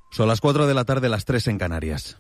Son las 4 de la tarde, las 3 en Canarias.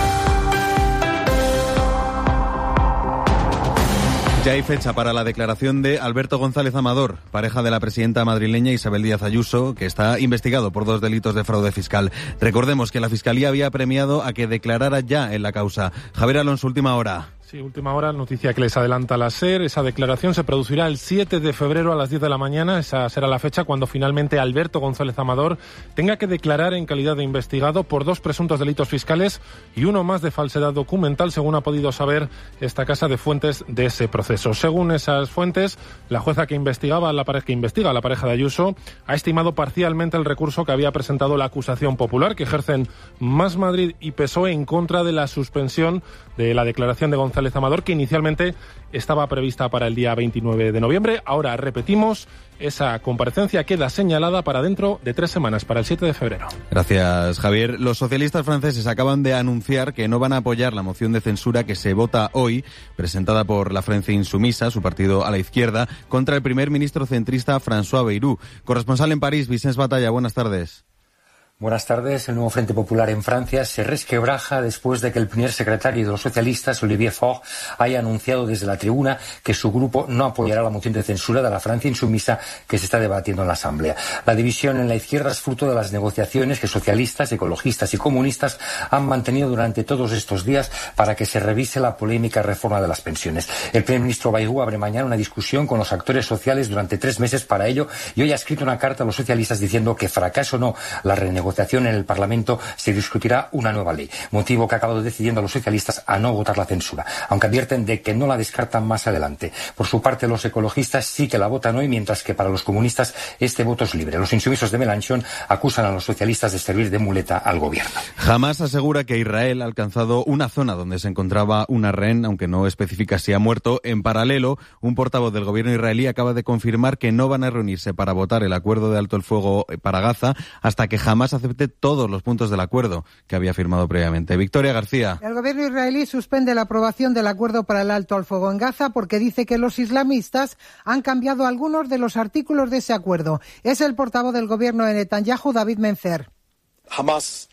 Ya hay fecha para la declaración de Alberto González Amador, pareja de la presidenta madrileña Isabel Díaz Ayuso, que está investigado por 2 delitos de fraude fiscal. Recordemos que la Fiscalía había premiado a que declarara ya en la causa. Javier Alonso, última hora. Sí, última hora, noticia que les adelanta la SER. Esa declaración se producirá el 7 de febrero a las 10 de la mañana. Esa será la fecha cuando finalmente Alberto González Amador tenga que declarar en calidad de investigado por 2 presuntos delitos fiscales y uno más de falsedad documental, según ha podido saber esta casa de fuentes de ese proceso. Según esas fuentes, la jueza que investiga a la pareja de Ayuso ha estimado parcialmente el recurso que había presentado la acusación popular que ejercen Más Madrid y PSOE en contra de la suspensión de la declaración de González Amador, que inicialmente estaba prevista para el día 29 de noviembre. Ahora repetimos, esa comparecencia queda señalada para dentro de 3 semanas, para el 7 de febrero. Gracias, Javier. Los socialistas franceses acaban de anunciar que no van a apoyar la moción de censura que se vota hoy, presentada por la Francia Insumisa, su partido a la izquierda, contra el primer ministro centrista François Bayrou. Corresponsal en París, Vicens Batalla, buenas tardes. Buenas tardes. El nuevo Frente Popular en Francia se resquebraja después de que el primer secretario de los socialistas, Olivier Faure, haya anunciado desde la tribuna que su grupo no apoyará la moción de censura de la Francia Insumisa que se está debatiendo en la Asamblea. La división en la izquierda es fruto de las negociaciones que socialistas, ecologistas y comunistas han mantenido durante todos estos días para que se revise la polémica reforma de las pensiones. El primer ministro Bayrou abre mañana una discusión con los actores sociales durante 3 meses para ello y hoy ha escrito una carta a los socialistas diciendo que fracase o no la renegociación en el Parlamento se discutirá una nueva ley, motivo que ha acabado decidiendo a los socialistas a no votar la censura, aunque advierten de que no la descartan más adelante. Por su parte, los ecologistas sí que la votan hoy, mientras que para los comunistas este voto es libre. Los insumisos de Mélenchon acusan a los socialistas de servir de muleta al gobierno. Hamas asegura que Israel ha alcanzado una zona donde se encontraba una rehén, aunque no especifica si ha muerto. En paralelo, un portavoz del gobierno israelí acaba de confirmar que no van a reunirse para votar el acuerdo de alto el fuego para Gaza hasta que Hamas acepte todos los puntos del acuerdo que había firmado previamente. Victoria García. El gobierno israelí suspende la aprobación del acuerdo para el alto al fuego en Gaza porque dice que los islamistas han cambiado algunos de los artículos de ese acuerdo. Es el portavoz del gobierno de Netanyahu, David Mencer. Hamas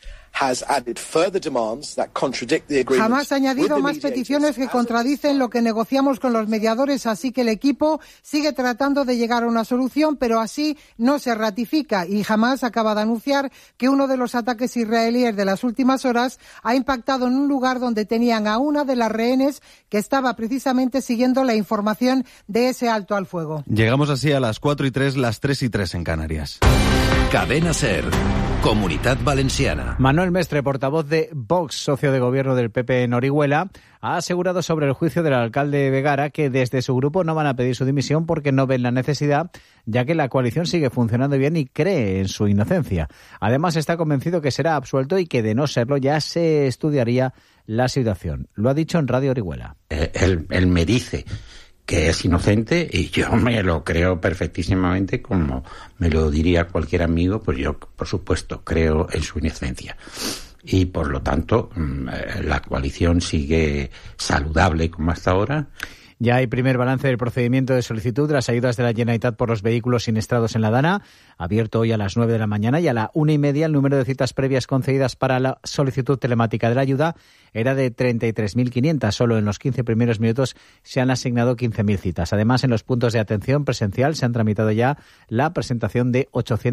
ha añadido más peticiones que contradicen lo que negociamos con los mediadores, así que el equipo sigue tratando de llegar a una solución, pero así no se ratifica. Y Hamas acaba de anunciar que uno de los ataques israelíes de las últimas horas ha impactado en un lugar donde tenían a una de las rehenes que estaba precisamente siguiendo la información de ese alto al fuego. Llegamos así a las 4:03, las 3:03 en Canarias. Cadena SER. Comunitat Valenciana. Manuel Mestre, portavoz de Vox, socio de gobierno del PP en Orihuela, ha asegurado sobre el juicio del alcalde Vegara que desde su grupo no van a pedir su dimisión porque no ven la necesidad, ya que la coalición sigue funcionando bien y cree en su inocencia. Además, está convencido que será absuelto y que de no serlo ya se estudiaría la situación. Lo ha dicho en Radio Orihuela. Él me dice que es inocente y yo me lo creo perfectísimamente, como me lo diría cualquier amigo, pues yo, por supuesto, creo en su inocencia. Y, por lo tanto, la coalición sigue saludable como hasta ahora. Ya hay primer balance del procedimiento de solicitud de las ayudas de la Generalitat por los vehículos siniestrados en la Dana, abierto hoy a las 9 de la mañana, y a la 1:30 el número de citas previas concedidas para la solicitud telemática de la ayuda era de 33.500. Solo en los 15 primeros minutos se han asignado 15.000 citas. Además, en los puntos de atención presencial se han tramitado ya la presentación de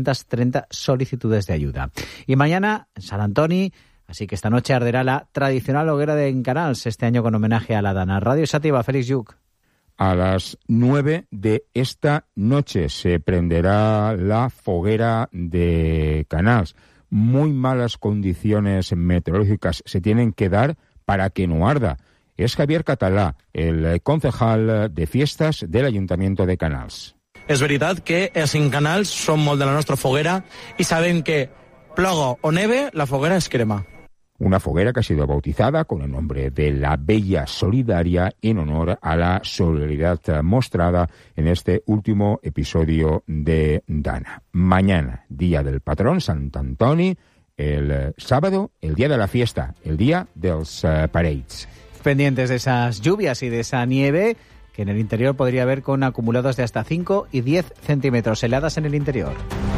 830 solicitudes de ayuda. Y mañana, en Sant Antoni, así que esta noche arderá la tradicional hoguera de Canals, este año con homenaje a la Dana. Radio Sativa, Félix Lluc. A las 9 de esta noche se prenderá la foguera de Canals. Muy malas condiciones meteorológicas se tienen que dar para que no arda. Es Javier Català, el concejal de fiestas del Ayuntamiento de Canals. És veritat que els Canals són molt de la nostra foguera i sabem que ploga o neve, la foguera es crema. Una foguera que ha sido bautizada con el nombre de la Vella Solidaria en honor a la solidaridad mostrada en este último episodio de Dana. Mañana, día del patrón Sant Antoni, el sábado, el día de la fiesta, el día dels parades. Pendientes de esas lluvias y de esa nieve que en el interior podría haber con acumulados de hasta 5 y 10 centímetros, heladas en el interior.